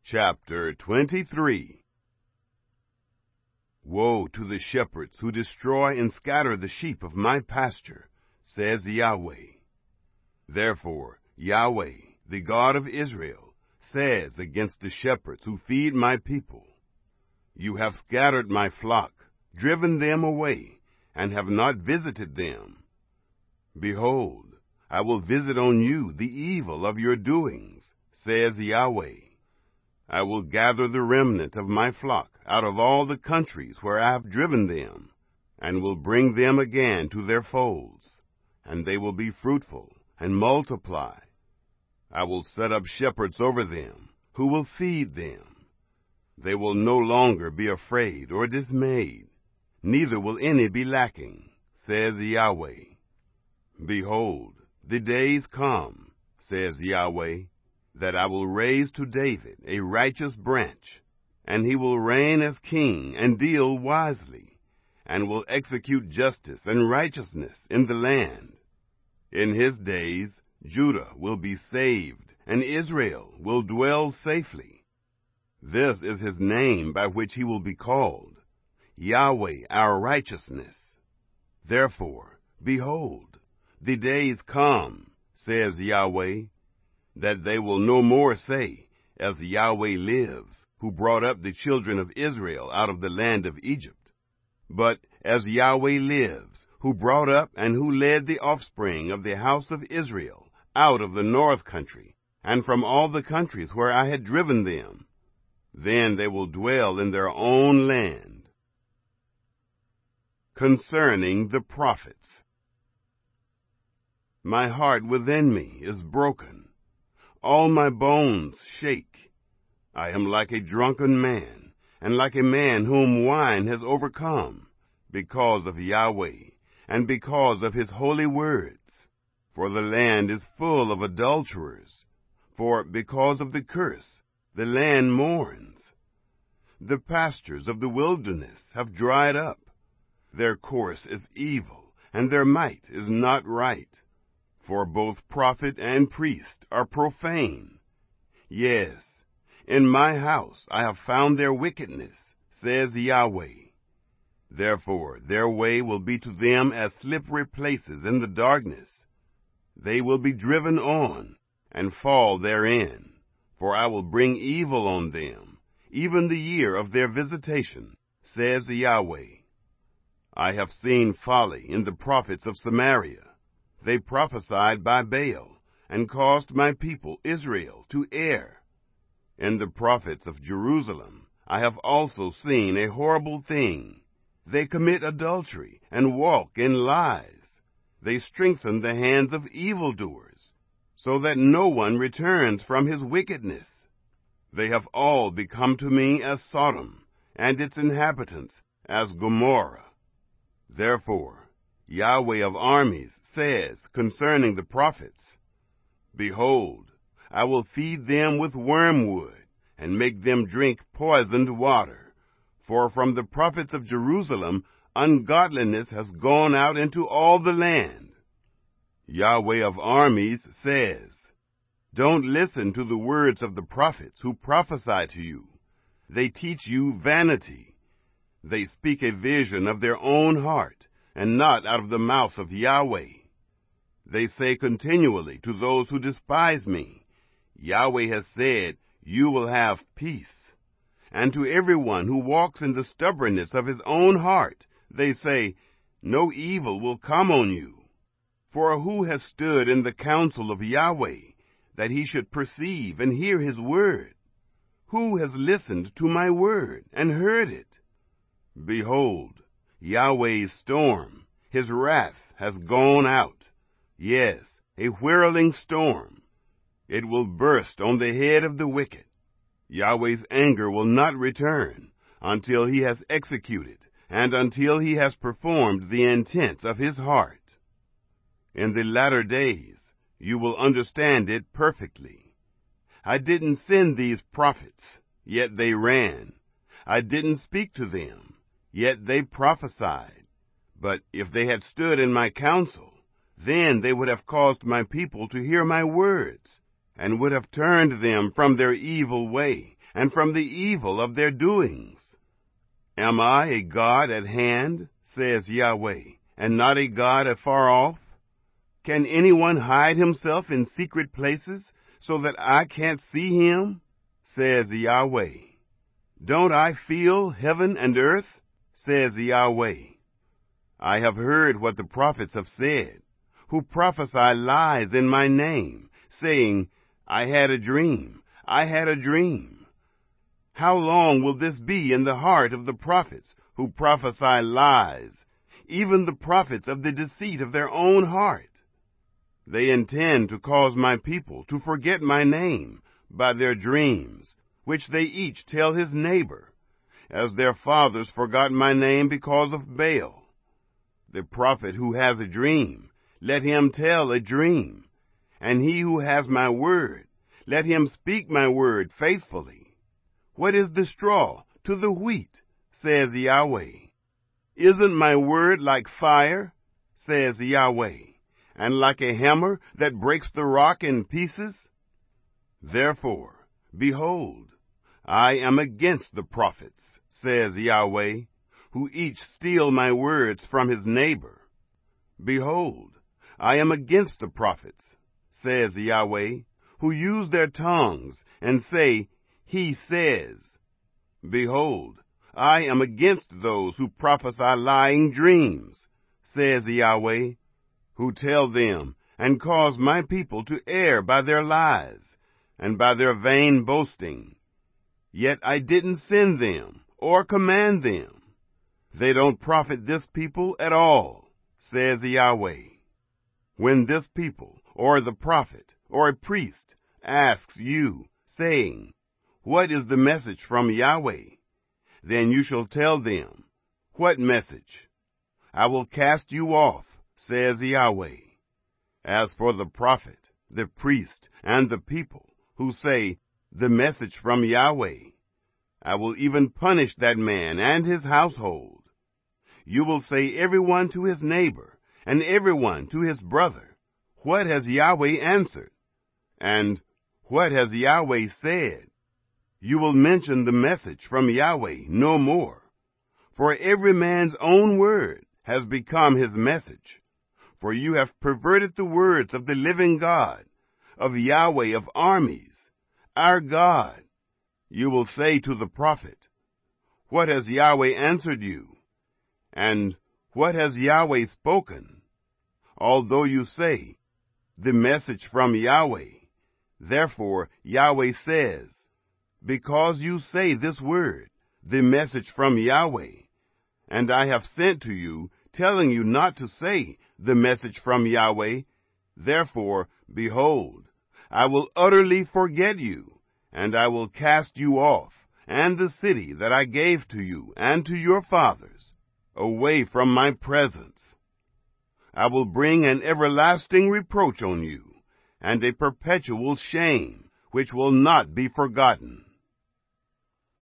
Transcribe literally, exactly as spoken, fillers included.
Chapter twenty-three. Woe to the shepherds who destroy and scatter the sheep of my pasture, says Yahweh. Therefore Yahweh, the God of Israel, says against the shepherds who feed my people, You have scattered my flock, driven them away, and have not visited them. Behold, I will visit on you the evil of your doings, says Yahweh. I will gather the remnant of my flock out of all the countries where I have driven them, and will bring them again to their folds, and they will be fruitful and multiply. I will set up shepherds over them, who will feed them. They will no longer be afraid or dismayed, neither will any be lacking, says Yahweh. Behold, the days come, says Yahweh, that I will raise to David a righteous branch, and he will reign as king and deal wisely, and will execute justice and righteousness in the land. In his days Judah will be saved, and Israel will dwell safely. This is his name by which he will be called, Yahweh our righteousness. Therefore, behold, the days come, says Yahweh, that they will no more say, As Yahweh lives, who brought up the children of Israel out of the land of Egypt, but as Yahweh lives, who brought up and who led the offspring of the house of Israel out of the north country, and from all the countries where I had driven them. Then they will dwell in their own land. Concerning the prophets. My heart within me is broken. All my bones shake. I am like a drunken man, and like a man whom wine has overcome, because of Yahweh, and because of his holy words. For the land is full of adulterers. For because of the curse, the land mourns. The pastures of the wilderness have dried up. Their course is evil, and their might is not right. For both prophet and priest are profane. Yes, in my house I have found their wickedness, says Yahweh. Therefore their way will be to them as slippery places in the darkness. They will be driven on, and fall therein. For I will bring evil on them, even the year of their visitation, says Yahweh. I have seen folly in the prophets of Samaria. They prophesied by Baal, and caused my people Israel to err. In the prophets of Jerusalem I have also seen a horrible thing. They commit adultery, and walk in lies. They strengthen the hands of evildoers, so that no one returns from his wickedness. They have all become to me as Sodom, and its inhabitants as Gomorrah. Therefore Yahweh of armies says concerning the prophets, Behold, I will feed them with wormwood, and make them drink poisoned water. For from the prophets of Jerusalem ungodliness has gone out into all the land. Yahweh of armies says, Don't listen to the words of the prophets who prophesy to you. They teach you vanity. They speak a vision of their own heart, and not out of the mouth of Yahweh. They say continually to those who despise me, Yahweh has said, You will have peace. And to everyone who walks in the stubbornness of his own heart, they say, No evil will come on you. For who has stood in the counsel of Yahweh, that he should perceive and hear his word? Who has listened to my word and heard it? Behold, Yahweh's storm, his wrath, has gone out. Yes, a whirling storm. It will burst on the head of the wicked. Yahweh's anger will not return until he has executed, and until he has performed the intents of his heart. In the latter days you will understand it perfectly. I didn't send these prophets, yet they ran. I didn't speak to them, yet they prophesied. But if they had stood in my counsel, then they would have caused my people to hear my words, and would have turned them from their evil way, and from the evil of their doings. Am I a God at hand, says Yahweh, and not a God afar off? Can anyone hide himself in secret places so that I can't see him? Says Yahweh. Don't I feel heaven and earth? Says Yahweh. I have heard what the prophets have said, who prophesy lies in my name, saying, I had a dream, I had a dream. How long will this be in the heart of the prophets who prophesy lies, even the prophets of the deceit of their own heart? They intend to cause my people to forget my name by their dreams, which they each tell his neighbor, as their fathers forgot my name because of Baal. The prophet who has a dream, let him tell a dream, and he who has my word, let him speak my word faithfully. What is the straw to the wheat, says Yahweh? Isn't my word like fire, says Yahweh, and like a hammer that breaks the rock in pieces? Therefore, behold, I am against the prophets, says Yahweh, who each steal my words from his neighbor. Behold, I am against the prophets, says Yahweh, who use their tongues and say, He says. Behold, I am against those who prophesy lying dreams, says Yahweh, who tell them and cause my people to err by their lies and by their vain boasting. Yet I didn't send them or command them. They don't profit this people at all, says Yahweh. When this people, or the prophet, or a priest, asks you, saying, What is the message from Yahweh? Then you shall tell them, What message? I will cast you off, says Yahweh. As for the prophet, the priest, and the people, who say, The message from Yahweh, I will even punish that man and his household. You will say everyone to his neighbor, and everyone to his brother, What has Yahweh answered? And, What has Yahweh said? You will mention the message from Yahweh no more. For every man's own word has become his message. For you have perverted the words of the living God, of Yahweh of armies, our God. You will say to the prophet, What has Yahweh answered you? And what has Yahweh spoken? Although you say, The message from Yahweh, therefore Yahweh says, Because you say this word, the message from Yahweh, and I have sent to you, telling you not to say, the message from Yahweh, therefore, behold, I will utterly forget you, and I will cast you off, and the city that I gave to you and to your fathers, away from my presence. I will bring an everlasting reproach on you, and a perpetual shame, which will not be forgotten.